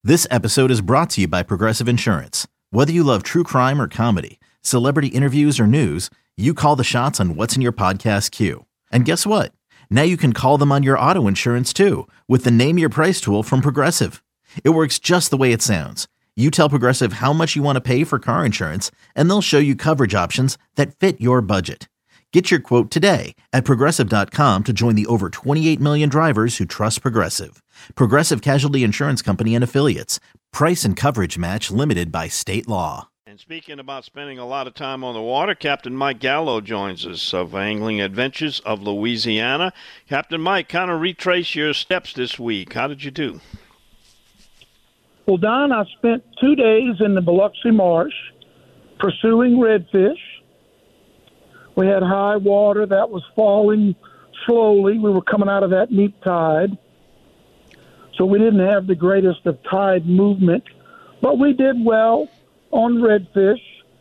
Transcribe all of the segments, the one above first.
This episode is brought to you by Progressive Insurance. Whether you love true crime or comedy, celebrity interviews or news, you call the shots on what's in your podcast queue. And guess what? Now you can call them on your auto insurance too with the Name Your Price tool from Progressive. It works just the way it sounds. You tell Progressive how much you want to pay for car insurance, and they'll show you coverage options that fit your budget. Get your quote today at Progressive.com to join the over 28 million drivers who trust Progressive. Progressive Casualty Insurance Company and Affiliates. Price and coverage match limited by state law. And speaking about spending a lot of time on the water, Captain Mike Gallo joins us of Angling Adventures of Louisiana. Captain Mike, kind of retrace your steps this week. How did you do? Well, Don, I spent 2 days in the Biloxi Marsh pursuing redfish. We had high water that was falling slowly. We were coming out of that neap tide. So we didn't have the greatest of tide movement, but we did well on redfish.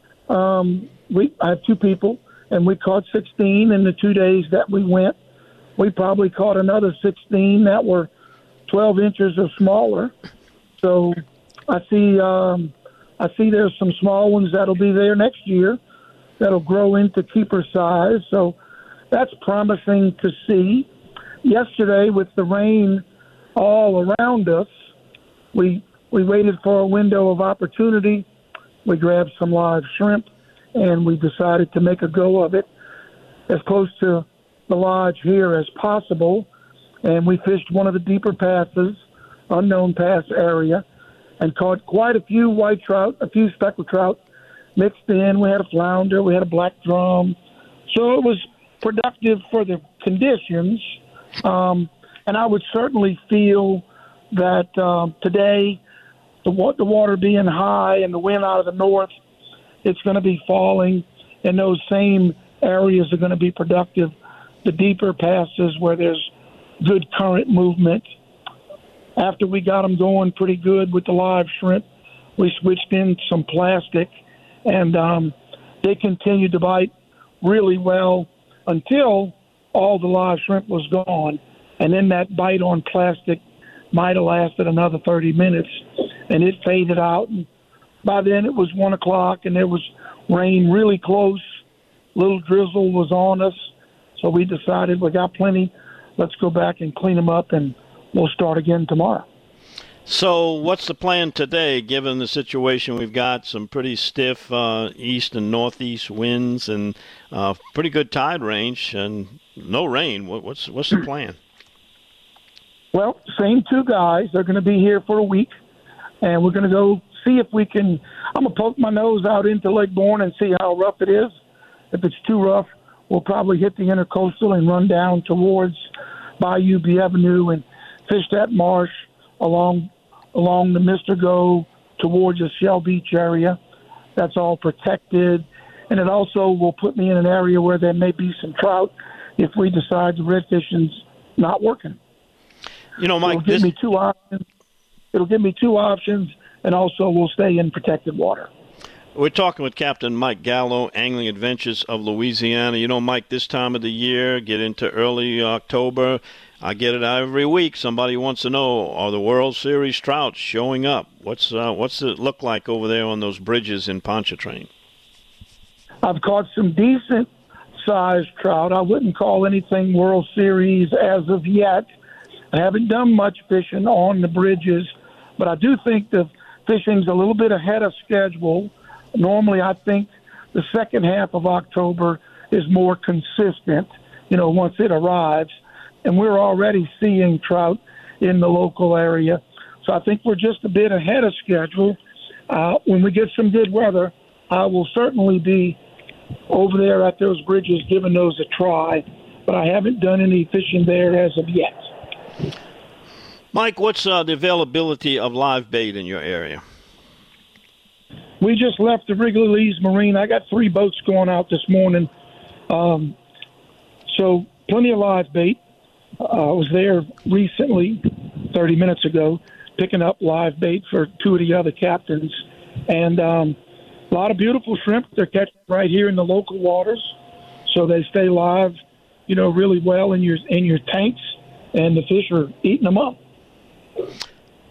I have two people, and we caught 16 in the 2 days that we went. We probably caught another 16 that were 12 inches or smaller. So I see there's some small ones that'll be there next year that'll grow into keeper size. So that's promising to see. Yesterday, with the rain all around us, we waited for a window of opportunity. We grabbed some live shrimp, and we decided to make a go of it as close to the lodge here as possible. And we fished one of the deeper passes, Unknown Pass area, and caught quite a few white trout, a few speckled trout mixed in. We had a flounder, we had a black drum. So it was productive for the conditions. And I would certainly feel that today, the water being high and the wind out of the north, it's going to be falling, and those same areas are going to be productive. The deeper passes where there's good current movement. After we got them going pretty good with the live shrimp, we switched in some plastic, and they continued to bite really well until all the live shrimp was gone. And then that bite on plastic might have lasted another 30 minutes, and it faded out. And by then it was 1 o'clock, and there was rain really close. Little drizzle was on us, so we decided we got plenty. Let's go back and clean them up, and we'll start again tomorrow. So what's the plan today, given the situation we've got? Some pretty stiff east and northeast winds and pretty good tide range and no rain. What's the plan? Well, same two guys. They're going to be here for a week, and we're going to go see if we can. I'm going to poke my nose out into Lake Borgne and see how rough it is. If it's too rough, we'll probably hit the intercoastal and run down towards Bayou Bienvenue and fish that marsh along the Mr. Go towards the Shell Beach area. That's all protected. And it also will put me in an area where there may be some trout if we decide the redfishing's not working. You know, Mike, it'll give me two options, and also we'll stay in protected water. We're talking with Captain Mike Gallo, Angling Adventures of Louisiana. You know, Mike, this time of the year, get into early October, I get it every week. Somebody wants to know, are the World Series trout showing up? What's it look like over there on those bridges in Pontchartrain? I've caught some decent-sized trout. I wouldn't call anything World Series as of yet. I haven't done much fishing on the bridges, but I do think the fishing's a little bit ahead of schedule. Normally, I think the second half of October is more consistent, once it arrives. And we're already seeing trout in the local area. So I think we're just a bit ahead of schedule. When we get some good weather, I will certainly be over there at those bridges giving those a try. But I haven't done any fishing there as of yet. Mike, what's the availability of live bait in your area? We just left the Wrigley Lee's Marine. I got 3 boats going out this morning. So plenty of live bait. I was there recently, 30 minutes ago, picking up live bait for 2 of the other captains. And a lot of beautiful shrimp they're catching right here in the local waters. So they stay live, really well in your tanks, and the fish are eating them up.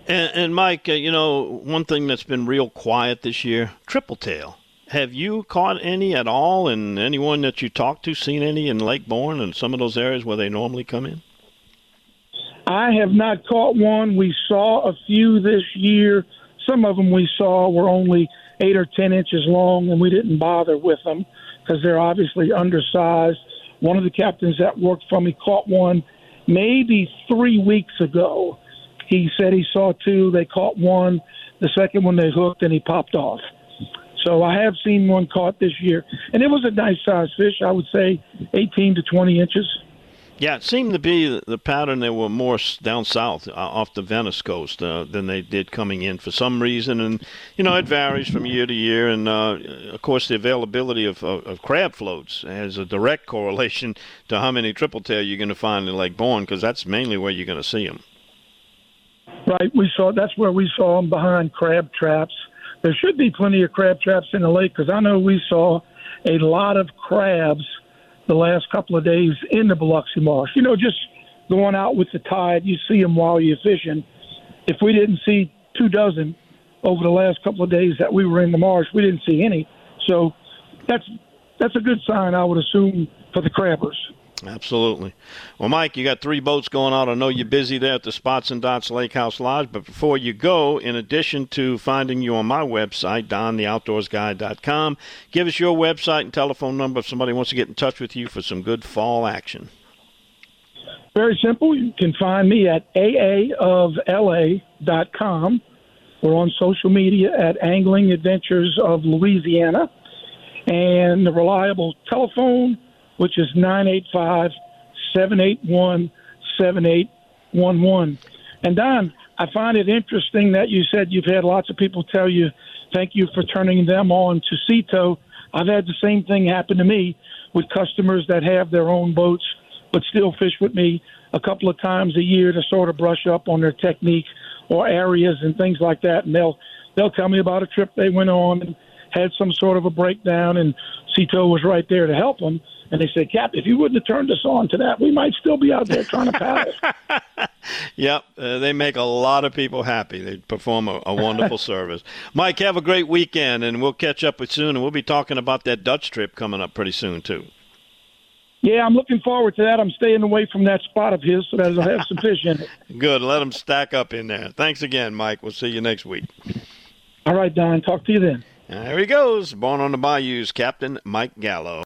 And Mike, one thing that's been real quiet this year, triple tail. Have you caught any at all, and anyone that you talked to seen any in Lake Bourne and some of those areas where they normally come in? I have not caught one. We saw a few this year. Some of them we saw were only 8 or 10 inches long, and we didn't bother with them because they're obviously undersized. One of the captains that worked for me caught one maybe 3 weeks ago. He said he saw two. They caught one. The second one they hooked, and he popped off. So I have seen one caught this year. And it was a nice-sized fish, I would say 18 to 20 inches. Yeah, it seemed to be the pattern. They were more down south off the Venice coast than they did coming in for some reason. And, it varies from year to year. And, of course, the availability of crab floats has a direct correlation to how many triple tail you're going to find in Lake Bourne, because that's mainly where you're going to see them. Right. That's where we saw them, behind crab traps. There should be plenty of crab traps in the lake, because I know we saw a lot of crabs the last couple of days in the Biloxi Marsh. Just going out with the tide, you see them while you're fishing. If we didn't see 24 over the last couple of days that we were in the marsh, we didn't see any. So that's a good sign, I would assume, for the crabbers. Absolutely. Well, Mike, you got 3 boats going out. I know you're busy there at the Spots and Dots Lake House Lodge, but before you go, in addition to finding you on my website, dontheoutdoorsguy.com, give us your website and telephone number if somebody wants to get in touch with you for some good fall action. Very simple. You can find me at aaofla.com. We're on social media at Angling Adventures of Louisiana. And the reliable telephone, which is 985-781-7811. And, Don, I find it interesting that you said you've had lots of people tell you thank you for turning them on to Sea Tow. I've had the same thing happen to me with customers that have their own boats but still fish with me a couple of times a year to sort of brush up on their technique or areas and things like that. And they'll tell me about a trip they went on and had some sort of a breakdown, and Sea Tow was right there to help them. And they said, Cap, if you wouldn't have turned us on to that, we might still be out there trying to paddle. Yep, they make a lot of people happy. They perform a wonderful service. Mike, have a great weekend, and we'll catch up with you soon. And we'll be talking about that Dutch trip coming up pretty soon, too. Yeah, I'm looking forward to that. I'm staying away from that spot of his so that it'll have some fish in it. Good. Let them stack up in there. Thanks again, Mike. We'll see you next week. All right, Don. Talk to you then. There he goes. Born on the Bayou's Captain Mike Gallo.